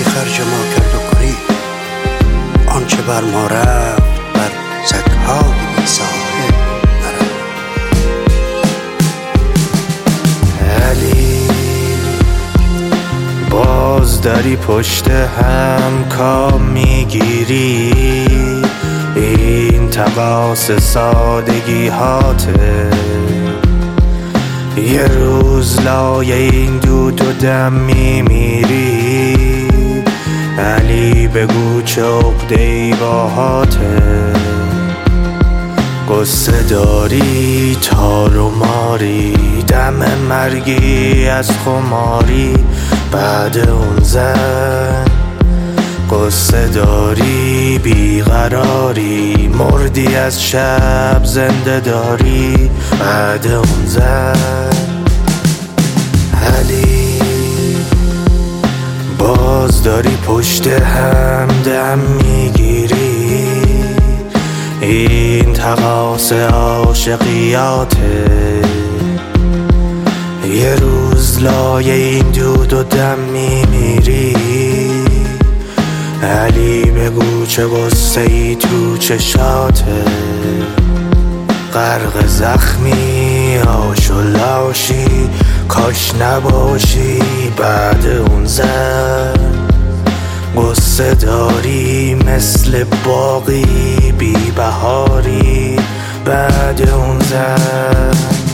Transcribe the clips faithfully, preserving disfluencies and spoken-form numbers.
خرج ما کرد و کری، آنچه بر ما رفت بر سگ‌های بی صاحب نرفت. علی باز داری پشت هم کام میگیری، این تقاص سادگی هاته. یه روز لای این دود و دم میمیری، علی بگو چه عقده‌ای باهاته. قصه داری تار و ماری، دم مرگی از خماری بعد اون زن. قصه داری بیقراری، مردی از شب زنده داری بعد اون زن. علی باز داری پشت هم دم میگیری، این تقاص عاشقیاته. یه روز لای این دود و دم میمیری، علی بگو چه غصه ای تو چشاته. غرق زخمی آش و لاشی، کاش نباشی بعد اون زن. قصه داری مثل باقی بی بهاری بعد اون زن.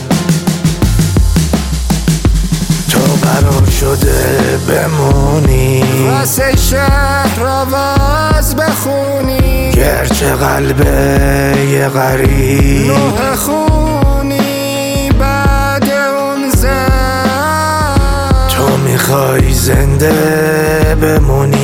تو قرار شده بمونی واسه شهر آواز بخونی، گرچه قلبه یه غریب نوح خونی بعد اون زن. تو میخوای زنده بمونی